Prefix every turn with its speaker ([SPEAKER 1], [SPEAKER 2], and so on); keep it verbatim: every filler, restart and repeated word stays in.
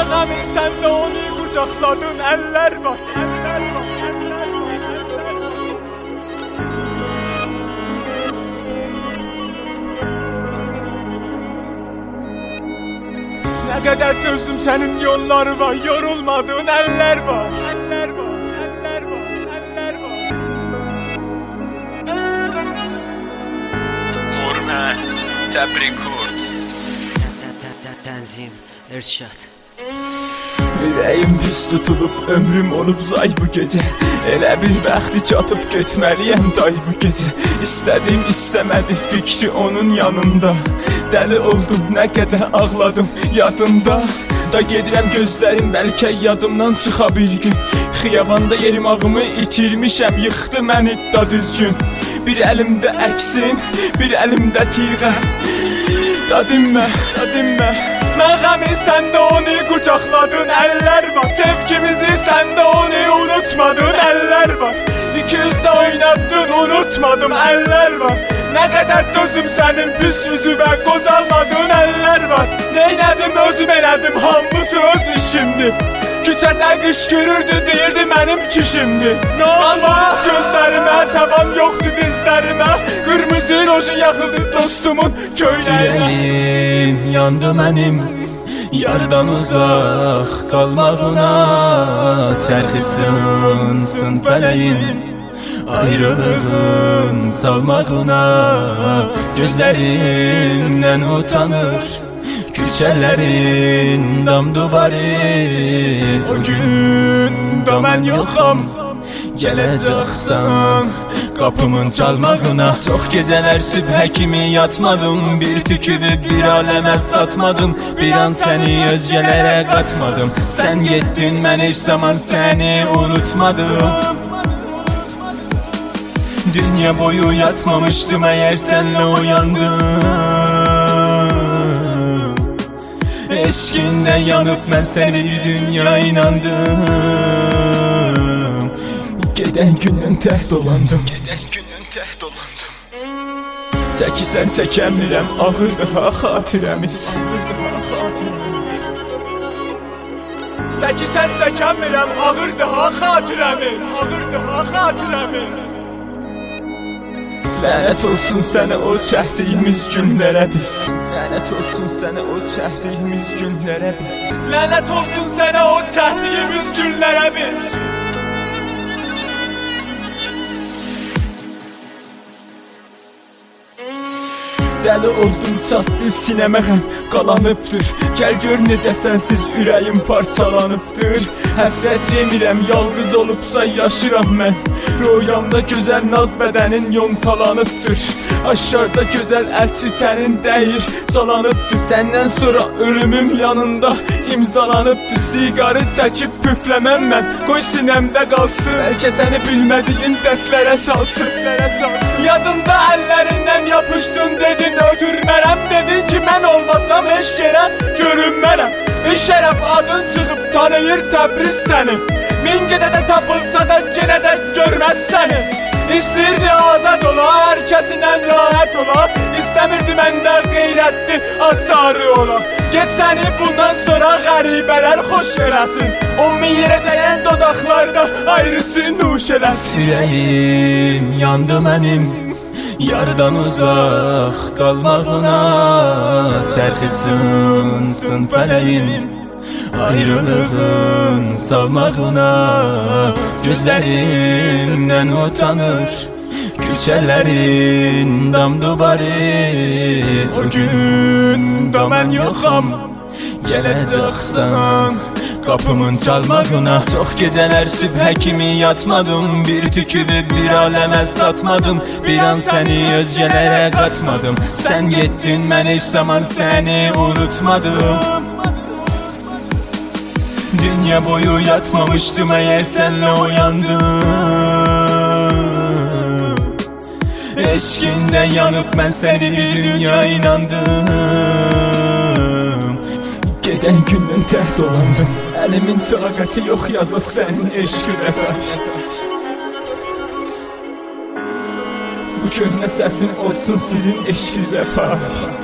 [SPEAKER 1] Məğəmin səndə onu qucaqladın, əllər var, əllər var, əllər var, əllər var. Nə qədər dözdüm sənin yolları var, yorulmadığın əllər var, əllər var, əllər var, əllər var.
[SPEAKER 2] Orman, Təbrikurt
[SPEAKER 3] Tənzim, İrşad.
[SPEAKER 1] Ürəyim pis tutulub, ömrüm olub zay bu gecə. Elə bir vaxtı çatıb getməliyəm day bu gecə. İstədim, istəmədi fikri onun yanında. Dəli oldum, nə qədər ağladım yadımda. Da gedirəm gözlərim, bəlkə yadımdan çıxa bir gün. Xiyabanda yerimağımı itirmişəm, yıxdı məni da düzgün. Bir əlimdə əksin, bir əlimdə tiğə. Da dinmə, da dinmə. Məğəmin səndə onu qucaqladın, əllər var. Sevgimizi səndə onu unutmadın, əllər var. İkizdə oynaddın, unutmadım, əllər var. Nə qədər dözdüm sənin pis yüzüvə, qocalmadın, əllər var. Neynədim, özüm elədim, hamısı öz işimdir. Küçədə qışqırırdı, deyirdi mənim kişimdir. Allah gözlərimə, tavan yoxdur dizlərimə. Qırmızı roju yaxıldı dostumun köynəyinə.
[SPEAKER 4] Ürəyim yandı mənim, yardan uzaq qalmağına. Çərxi sınsın fələyin, ayrılığın salmağına. Gözlərimdən utanır küçələrin dam duvarı. O gün da mən yoxam, gələcəksən qapımın çalmağına. Çox gecələr sübhə kimi yatmadım, bir tükübü bir aləmə satmadım. Bir an səni özgələrə qatmadım, sən getdin, mən heç zaman səni unutmadım. Dünya boyu yatmamışdım, əgər sənlə uyandım. Eşkində yanıb mən səni bir dünya inandım. Gedən gündən tək dolandım, gedən gündən tək dolandım. Çəkisən çəkəmirəm, ağırdır ha xatirəmiz.
[SPEAKER 1] Çəkisən çəkəmirəm, ağırdır ha xatirəmiz. Ağırdır ha xatirəmiz.
[SPEAKER 4] Lənət olsun sənə o çəkdiyimiz günlərə biz. Lənət olsun sənə o çəkdiyimiz günlərə biz.
[SPEAKER 1] Lənət olsun sənə o çəkdiyimiz günlərə biz.
[SPEAKER 4] Dəli oldum, çatdı sinəmə həm qalanıbdır. Gəl gör necə sənsiz ürəyim parçalanıbdır. Həsrət yemirəm, yalqız olubsa yaşıram mən. Rüyamda gözəl naz bədənin yontalanıbdır. Aşkarda gözəl ətri tənin dəyir, calanıbdır. Səndən sonra ölümüm yanında imzalanıbdır. Siqarı çəkib püfləməm mən, qoy sinəmdə qalsın. Bəlkə səni bilmədiyin dərdlərə salsın.
[SPEAKER 1] Yadımda əllərindən yapışdın, dedin ötürmərəm. Dedin ki mən olmasam heç yerə görünmərəm. Bir şərəf adın çıxıb tanıyır Təbriz səni. Min gedə də tapılsa da genə də görməz səni. İstəyirdi azad ola, hər kəsindən rahat ola. İstəmirdi məndən qeyrətli, asarı ola. Get səni bundan sonra qəribələr xoş eləsin. On min yerə dəyən dodaqlarda ayrısı nuş eləsin.
[SPEAKER 4] Ürəyim yandı mənim, yardan uzaq qalmağına. Çərxi sınsın fələyin, ayrılığın salmağına. Gözlərimdən utanır küçələrin dam duvarı. O gün da mən yoxam, gələcəksən qapımın çalmağına. Çox gecələr sübhə kimi yatmadım, bir tükübü bir aləmə satmadım. Bir an səni özgələrə qatmadım, sən getdin, mən heç zaman səni unutmadım. Dünya boyu yatmamışdım, əgər sənlə uyandım. Eşkində yanıb mən səni bir dünya inandım. Gedən gündən tək dolandım, əlimin taqəti yox yaza sənin eşqinə. Bu köhnə səsin olsun sizin eşqinizə.